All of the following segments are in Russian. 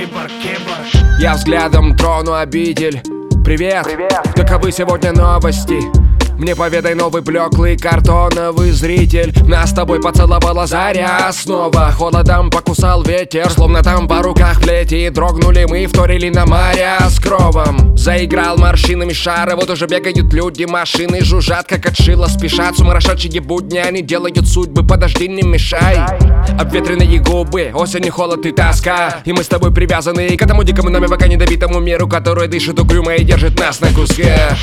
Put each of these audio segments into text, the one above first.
Я взглядом трону обитель. Привет, каковы сегодня новости? Мне поведай, новый блеклый картоновый зритель. Нас с тобой поцеловала заря снова. Холодом покусал ветер, словно там по руках плети. Дрогнули мы, вторили на моря с кровом. Заиграл морщинами шары, вот уже бегают люди, машины жужжат, как от шила спешат. Сумасшедшие будни, они делают судьбы, подожди, не мешай. Обветренные губы, осень и холод и тоска. И мы с тобой привязаны к этому дикому нами пока недобитому миру, который дышит угрюмо и держит нас на кусках.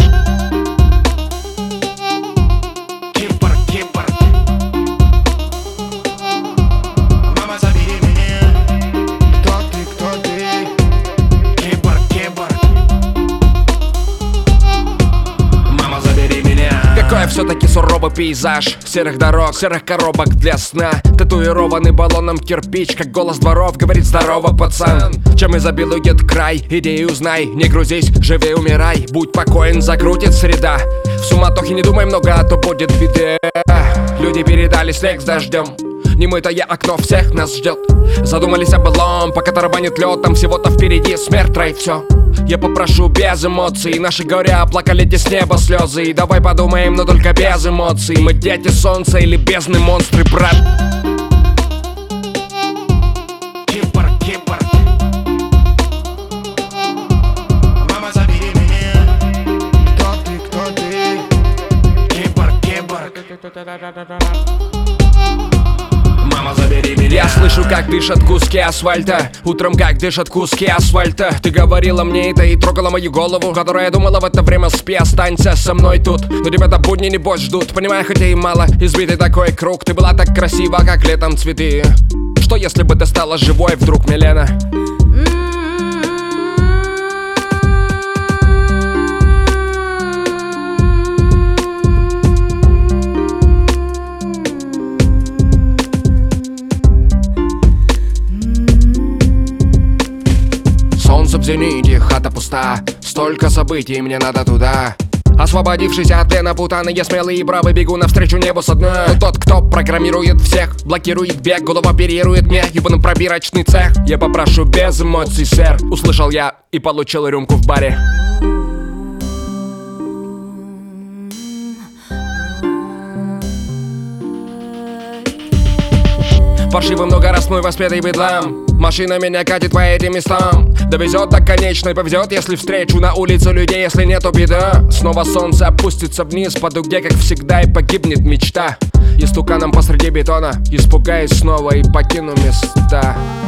Какой все-таки суровый пейзаж серых дорог, серых коробок для сна. Татуированный баллоном кирпич, как голос дворов говорит: здорово, пацан. Чем изобилует край, иди и узнай. Не грузись, живи, умирай, будь покоен, закрутит среда. В суматохе не думай много, а то будет беда. Люди передали снег с дождем, немытое окно всех нас ждет. Задумались о былом, пока тарабанит лед. Там всего-то впереди смерть, рай, все. Я попрошу без эмоций. Наши горя плакали здесь с неба слезы. И давай подумаем, но только без эмоций. Мы дети солнца или бездны монстры, брат. Мама, забери меня. Кто ты, кто ты? Киборг. Мама, забери меня. Я слышу, как дышат куски асфальта. Утром, как дышат куски асфальта. Ты говорила мне это и трогала мою голову, которая я думала в это время: спи, останься со мной тут. Но ребята будни небось ждут, понимаю, хотя и мало. Избитый такой круг, ты была так красива, как летом цветы. Что если бы ты стала живой вдруг, Милена? Солнце в зените, хата пуста. Столько событий, мне надо туда. Освободившись от плена путаны, я смелый и бравый, бегу навстречу небу со дна. Но тот, кто программирует всех, блокирует бег, голова оперирует мне, ебаный пробирочный цех. Я попрошу без эмоций, сэр, услышал я и получил рюмку в баре. Фальшивый многоростной воспетый бедлам. Машина меня катит по этим местам. Довезет до конечной, повезет, если встречу на улице людей. Если нету, беда. Снова солнце опустится вниз по дуге, как всегда, и погибнет мечта. Истуканом посреди бетона испугаюсь снова и покину места.